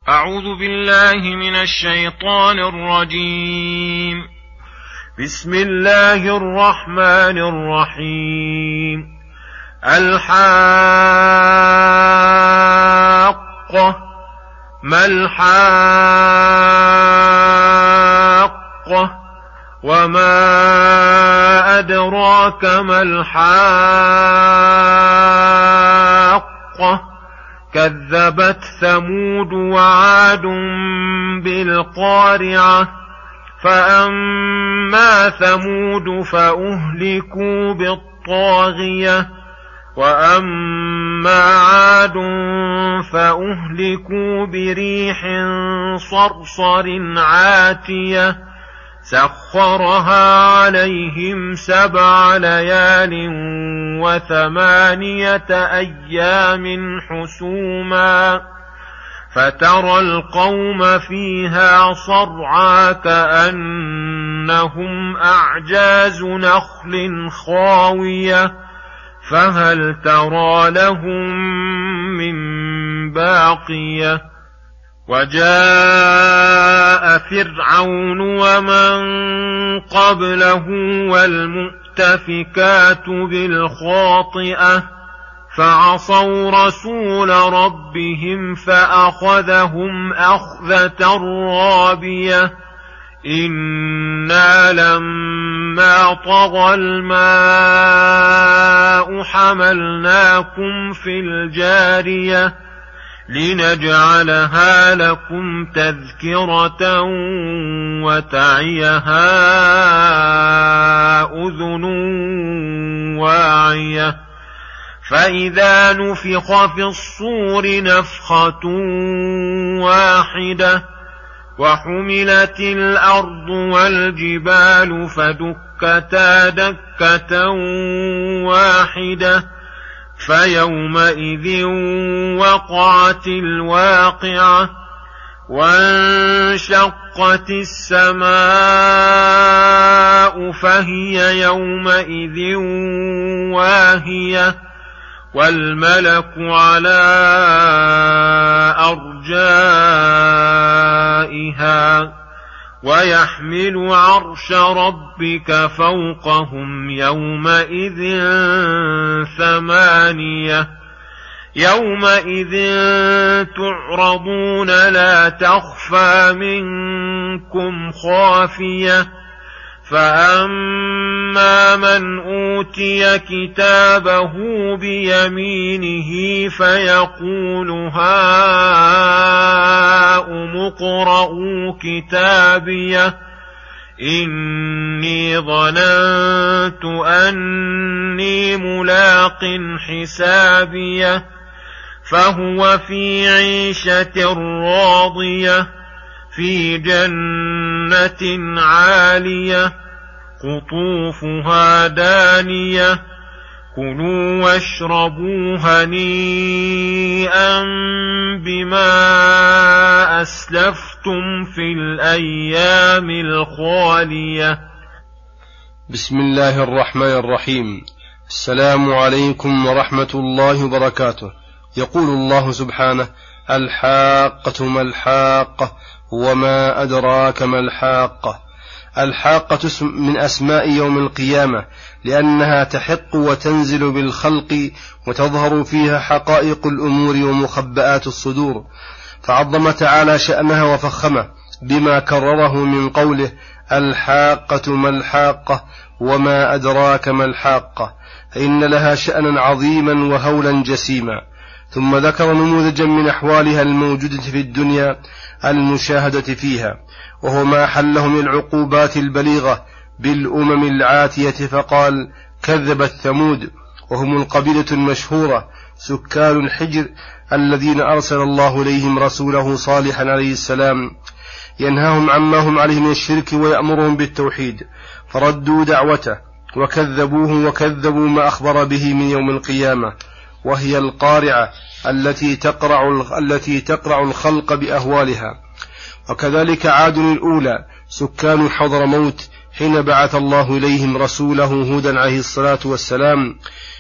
أعوذ بالله من الشيطان الرجيم. بسم الله الرحمن الرحيم. الحاقة ما الحاقة وما أدراك ما الحاقة كذبت ثمود وعاد بالقارعة فأما ثمود فأهلكوا بالطاغية وأما عاد فأهلكوا بريح صرصر عاتية سخرها عليهم 7 ليال و8 أيام حسوما فترى القوم فيها صرعى كأنهم أعجاز نخل خاوية فهل ترى لهم من باقية وجاء فرعون ومن قبله والمؤتفكات بالخاطئة فعصوا رسول ربهم فأخذهم أخذة رابية إنا لما طغى الماء حملناكم في الجارية لنجعلها لكم تذكرة وتعيها أذن واعية فإذا نفخ في الصور نفخة واحدة وحملت الأرض والجبال فدكتا دكة واحدة فيومئذ وقعت الواقعة وانشقت السماء فهي يومئذ واهية والملك على أرجائها ويحمل عرش ربك فوقهم يومئذ 8 يومئذ تعرضون لا تخفى منكم خافية فأما من أوتي كتابه بيمينه فيقول هاؤم اقرءوا كتابيه إني ظننت أني ملاق حسابيه فهو في عيشة راضية في جنة عالية قطوفها دانية كلوا واشربوا هنيئا بما أسلفتم في الأيام الخالية. بسم الله الرحمن الرحيم. السلام عليكم ورحمة الله وبركاته. يقول الله سبحانه: الحاقة ما الحاقة وما أدراك ما الحاقة. الحاقة من أسماء يوم القيامة لأنها تحق وتنزل بالخلق وتظهر فيها حقائق الأمور ومخبآت الصدور، فعظم تعالى شأنها وفخمه بما كرره من قوله: الحاقة ما الحاقة وما أدراك ما الحاقة، فإن لها شأنا عظيما وهولا جسيما. ثم ذكر نموذجا من أحوالها الموجودة في الدنيا المشاهدة فيها، وهو ما حله من العقوبات البليغة بالأمم العاتية، فقال: كذبت ثمود، وهم القبيلة المشهورة سكان الحجر الذين أرسل الله إليهم رسوله صالحا عليه السلام ينهاهم عما هم عليه من الشرك ويأمرهم بالتوحيد، فردوا دعوته وكذبوه وكذبوا ما أخبر به من يوم القيامة، وهي القارعة التي تقرع الخلق بأهوالها. وكذلك عاد الأولى سكان حضرموت حين بعث الله إليهم رسوله هودا عليه الصلاة والسلام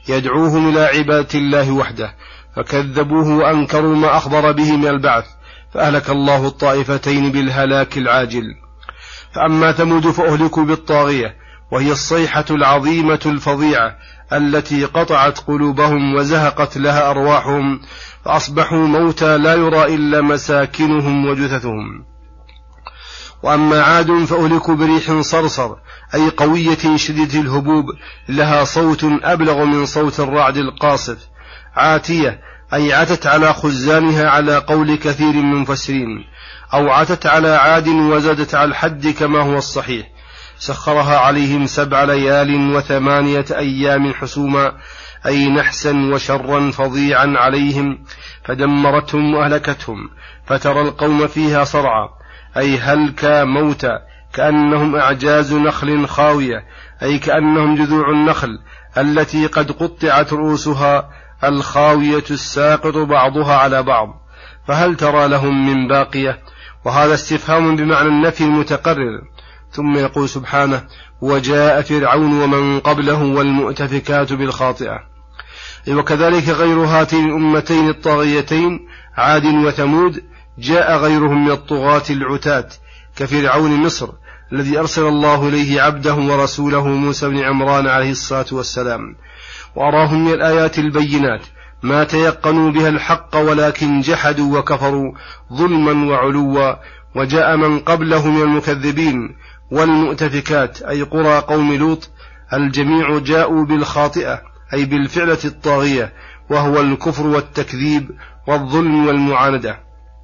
يدعوهم إلى عبادة الله وحده، فكذبوه وأنكروا ما أخبر به من البعث، فأهلك الله الطائفتين بالهلاك العاجل. فأما ثمود فأهلكوا بالطاغية، وهي الصيحة العظيمة الفظيعة التي قطعت قلوبهم وزهقت لها أرواحهم، فأصبحوا موتى لا يرى إلا مساكنهم وجثثهم. وأما عاد فأهلكوا بريح صرصر، أي قوية شديدة الهبوب، لها صوت أبلغ من صوت الرعد القاصف، عاتية، أي عتت على خزانها على قول كثير من المفسرين، أو عتت على عاد وزادت على الحد كما هو الصحيح. سخرها عليهم 7 ليال و8 أيام حسوما، أي نحسا وشرا فظيعا عليهم، فدمرتهم وأهلكتهم. فترى القوم فيها صرعى، أي هلكا موتى، كأنهم أعجاز نخل خاوية، أي كأنهم جذوع النخل التي قد قطعت رؤوسها، الخاوية الساقط بعضها على بعض، فهل ترى لهم من باقية؟ وهذا استفهام بمعنى النفي المتقرر. ثم يقول سبحانه: وجاء فرعون ومن قبله والمؤتفكات بالخاطئة. وكذلك غير هاتين الأمتين الطاغيتين عاد وثمود جاء غيرهم من الطغاة العتاة كفرعون مصر الذي أرسل الله إليه عبده ورسوله موسى بن عمران عليه الصلاة والسلام، وأراهم من الآيات البينات ما تيقنوا بها الحق، ولكن جحدوا وكفروا ظلما وعلوا. وجاء من قبله من المكذبين والمؤتفكات، أي قرى قوم لوط، الجميع جاءوا بالخاطئة، أي بالفعلة الطاغية، وهو الكفر والتكذيب والظلم والمعاندة.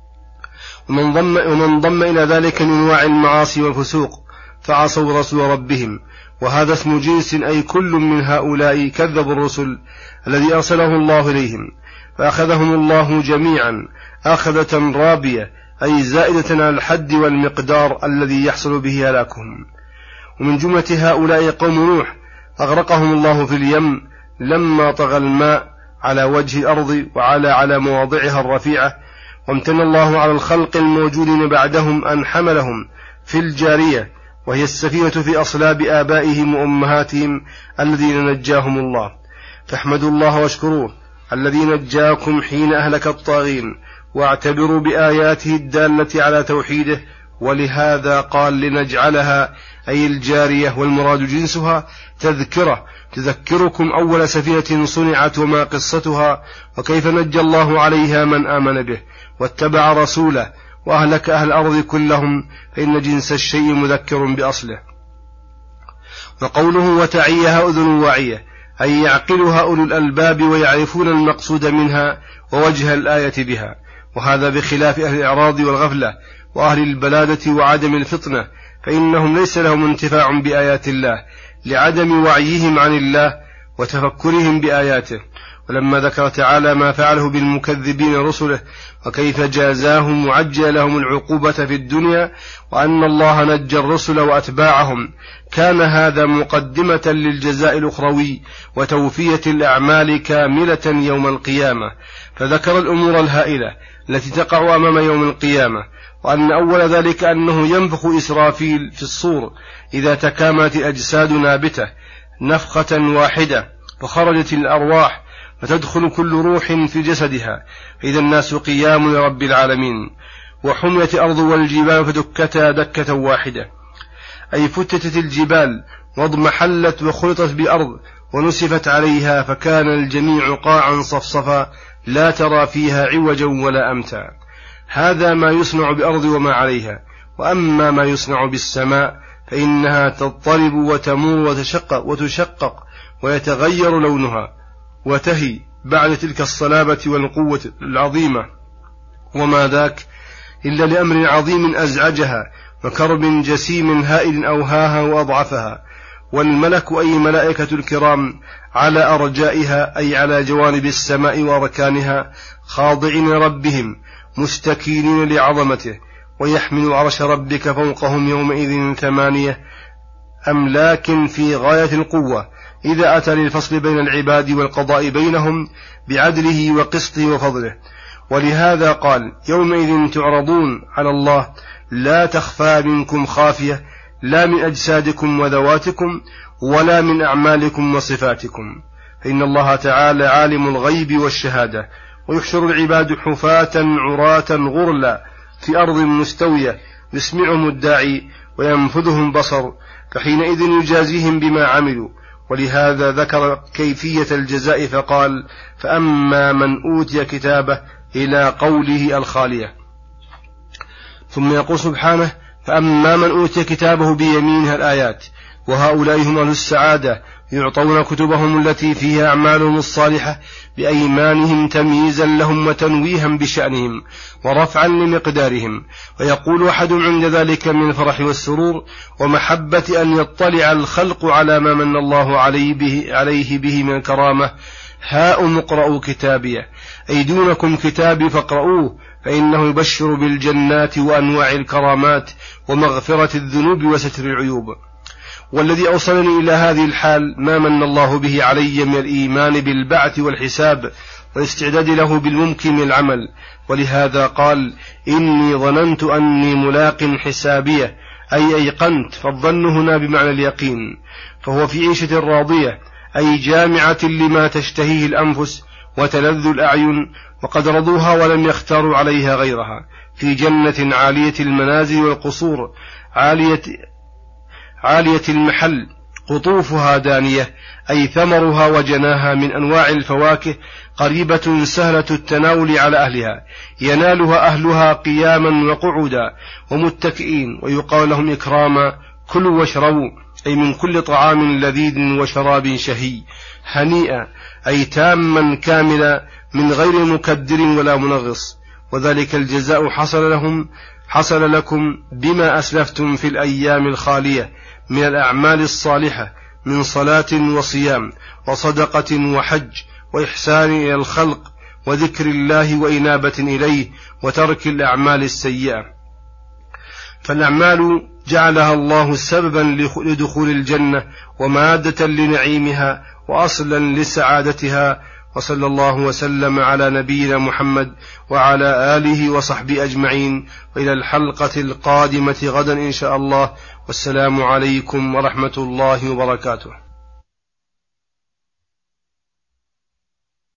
ومن ضم إلى ذلك من أنواع المعاصي والفسوق، فعصوا رسول ربهم، وهذا اسم جنس، أي كل من هؤلاء كذب الرسل الذي أرسله الله إليهم، فأخذهم الله جميعا أخذة رابية، أي زائدة على الحد والمقدار الذي يحصل به هلاكهم. ومن جملة هؤلاء قوم نوح، أغرقهم الله في اليم لما طغى الماء على وجه الأرض على مواضعها الرفيعة، وامتن الله على الخلق الموجودين بعدهم أن حملهم في الجارية، وهي السفينة في أصلاب آبائهم وأمهاتهم الذين نجاهم الله. فاحمدوا الله واشكروه الذي نجاكم حين أهلك الطاغين، واعتبروا بآياته الدالة على توحيده. ولهذا قال: لنجعلها، أي الجارية، والمراد جنسها، تذكرة تذكركم أول سفينة صنعت وما قصتها، وكيف نجى الله عليها من آمن به واتبع رسوله، وأهلك أهل الأرض كلهم، فإن جنس الشيء مذكر بأصله. وقوله: وتعيها أذن واعية، أي يعقلها أولو الألباب ويعرفون المقصود منها ووجه الآية بها، وهذا بخلاف أهل الإعراض والغفلة وأهل البلادة وعدم الفطنة، فإنهم ليس لهم انتفاع بآيات الله لعدم وعيهم عن الله وتفكرهم بآياته. ولما ذكر تعالى ما فعله بالمكذبين رسله وكيف جازاهم وعجل لهم العقوبة في الدنيا، وأن الله نجى الرسل وأتباعهم، كان هذا مقدمة للجزاء الأخروي وتوفية الأعمال كاملة يوم القيامة. فذكر الأمور الهائلة التي تقع أمام يوم القيامة، وأن أول ذلك أنه ينفخ إسرافيل في الصور إذا تكاملت الأجساد نابتة نفخة واحدة، فخرجت الأرواح فتدخل كل روح في جسدها، فإذا الناس قيام لرب العالمين. وحميت الأرض والجبال فدكتا دكة واحدة، أي فتتت الجبال واضمحلت وخلطت بأرض ونسفت عليها، فكان الجميع قاعا صفصفا لا ترى فيها عوجا ولا أمتا. هذا ما يصنع بأرض وما عليها. وأما ما يصنع بالسماء فإنها تضطرب وتمور وتشقق ويتغير لونها وتهي بعد تلك الصلابة والقوة العظيمة، وما ذاك إلا لأمر عظيم أزعجها وكرب جسيم هائل أوهاها وأضعفها. والملك أي ملائكة الكرام على أرجائها، أي على جوانب السماء وأركانها، خاضعين ربهم مستكينين لعظمته، ويحمل عرش ربك فوقهم يومئذ 8 أملاك في غاية القوة، إذا أتى للفصل بين العباد والقضاء بينهم بعدله وقسطه وفضله. ولهذا قال: يومئذ تعرضون على الله لا تخفى منكم خافية، لا من أجسادكم وذواتكم ولا من أعمالكم وصفاتكم، فإن الله تعالى عالم الغيب والشهادة، ويحشر العباد حفاة عراة غرلا في أرض مستوية يسمعهم الداعي وينفذهم بصر، فحينئذ يجازيهم بما عملوا. ولهذا ذكر كيفية الجزاء فقال: فأما من أوتي كتابه إلى قوله الخالية. ثم يقول سبحانه: فأما من أوتي كتابه بيمينها الآيات. وهؤلاء هم أهل السعادة، يعطون كتبهم التي فيها أعمالهم الصالحة بأيمانهم تمييزا لهم وتنويها بشأنهم ورفعا لمقدارهم. ويقول أحد عند ذلك من الفرح والسرور ومحبة أن يطلع الخلق على ما من الله عليه به من الكرامة: هاؤم اقرءوا كتابيه، أي دونكم كتابي فاقرؤوه، فإنه يبشر بالجنات وأنواع الكرامات ومغفرة الذنوب وستر العيوب. والذي أوصلني إلى هذه الحال ما من الله به علي من الإيمان بالبعث والحساب والاستعداد له بالممكن من العمل. ولهذا قال: إني ظننت أني ملاق حسابيه، أي أيقنت، فالظن هنا بمعنى اليقين. فهو في عيشة راضية، أي جامعة لما تشتهيه الأنفس وتلذ الأعين، وقد رضوها ولم يختاروا عليها غيرها، في جنة عالية المنازل والقصور، عالية المحل، قطوفها دانية، أي ثمرها وجناها من أنواع الفواكه، قريبة سهلة التناول على أهلها، ينالها أهلها قياما وقعودا ومتكئين، ويقال لهم إكراما: كلوا واشربوا، أي من كل طعام لذيذ وشراب شهي، هنيئا، أي تاما كاملا من غير مكدر ولا منغص. وذلك الجزاء حصل لكم بما أسلفتم في الأيام الخالية من الأعمال الصالحة، من صلاة وصيام وصدقة وحج وإحسان إلى الخلق وذكر الله وإنابة إليه وترك الأعمال السيئة. فالأعمال جعلها الله سببا لدخول الجنة ومادة لنعيمها وأصلا لسعادتها. وصلى الله وسلم على نبينا محمد وعلى آله وصحبه أجمعين، وإلى الحلقة القادمة غدا إن شاء الله، والسلام عليكم ورحمة الله وبركاته.